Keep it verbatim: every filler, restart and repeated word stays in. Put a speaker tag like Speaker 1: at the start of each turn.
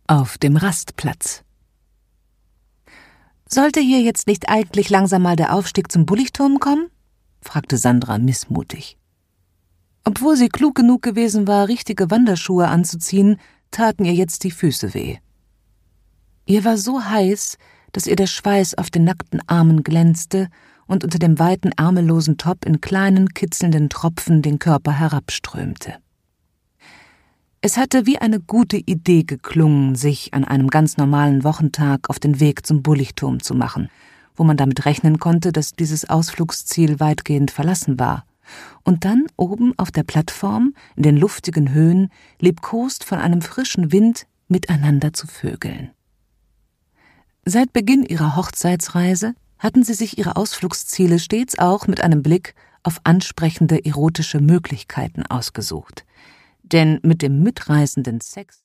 Speaker 1: Auf dem Rastplatz. »Sollte hier jetzt nicht eigentlich langsam mal der Aufstieg zum Bulligturm kommen?« fragte Sandra missmutig. Obwohl sie klug genug gewesen war, richtige Wanderschuhe anzuziehen, taten ihr jetzt die Füße weh. Ihr war so heiß, dass ihr der Schweiß auf den nackten Armen glänzte und unter dem weiten, ärmellosen Top in kleinen, kitzelnden Tropfen den Körper herabströmte. Es hatte wie eine gute Idee geklungen, sich an einem ganz normalen Wochentag auf den Weg zum Bulligturm zu machen, wo man damit rechnen konnte, dass dieses Ausflugsziel weitgehend verlassen war, und dann oben auf der Plattform, in den luftigen Höhen, liebkost von einem frischen Wind miteinander zu vögeln. Seit Beginn ihrer Hochzeitsreise hatten sie sich ihre Ausflugsziele stets auch mit einem Blick auf ansprechende erotische Möglichkeiten ausgesucht. Denn mit dem mitreißenden Sex